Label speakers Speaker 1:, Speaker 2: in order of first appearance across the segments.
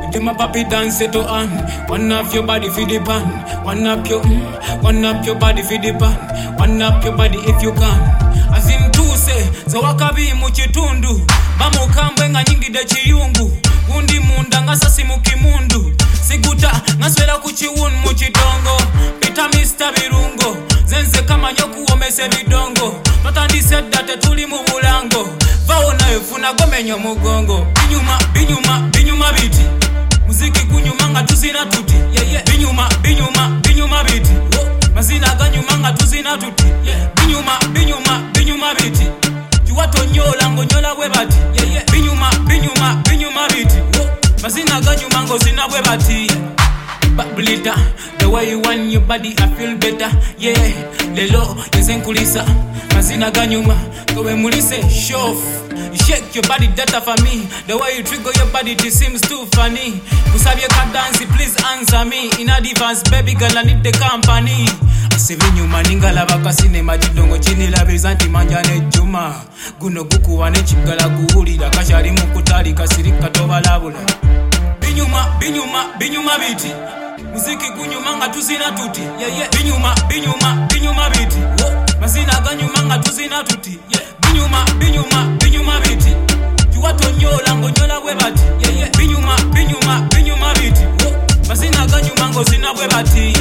Speaker 1: Them a pop it and set to on. One up your body for the pan. One up your body for the pan. One up your body if you can. As in two say, so wakabi muchitundu. Bamu kambwe nga nyingi de chiyungu. Undi munda nga sasi mukimundu. Siguta nga swela kuchiwun muchitongo. Pita Mr. Birungo. Zenze kama nyoku omese vidongo. Notandi said that tuli mubulango. Vao na yefuna gomenyo mugongo. Binyuma biti. Muziki kunyuma nga tuzina tuti. Binyuma biti. Mazina ganyuma tuzina tuti. Binyuma biti. Juwato nyola ngonyola webati. Binyuma biti. Mazina ganyuma zina webati. Bablita, the way you want your body, I feel better. Yeah, lelo yezenkulisa. Mazina ganyuma, gowe mulise show. You shake your body data for me. The way you trigger your body, it seems too funny. Kusabye ka dance, please answer me. In advance, baby girl, I need the company. Sevinyuma ningala bakasine majidongo chini la bizanti manjane juma. Guno guku wane chigala guhulira kashari mukutali kasirika tobalabula. Binyuma biti. Muziki kunyuma nga tuzina tuti. Binyuma biti. Mazina ganyuma nga tuzina tuti. Binyuma biti. Juwato nyola ngonyola webati. Binyuma biti. Mazina ganyuma zina webati.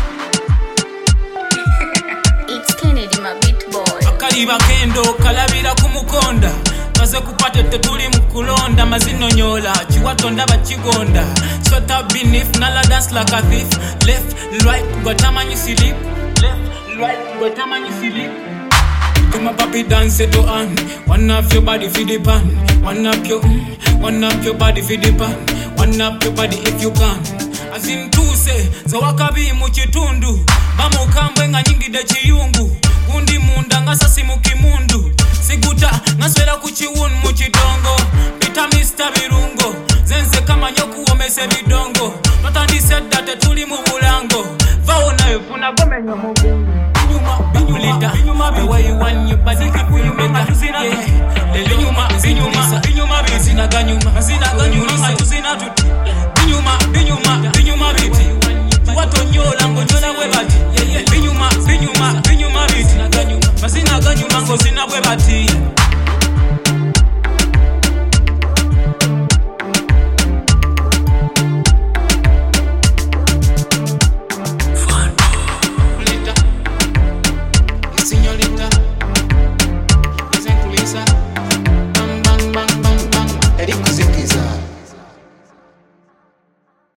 Speaker 2: It's Kennedy, my beat boy.
Speaker 1: Akaliba kendo kalabira kumukonda. Maze kupate tetuli mukulonda. Mazino nyola chiwato ndaba chigonda. Sweat up beneath nala dance like a thief. Left, right, gwatamani silip. Come up papi dance to on. One up your body for the pan. One up your body for the pan. One up your body if you can. As in two say, so wakabi muchitundu. Bamu kambwe nga nyingi de chiyungu. Undi munda nga sasi mukimundu. Siguta nga swela kuchiwun muchitongo. Pita Mr. Birungo.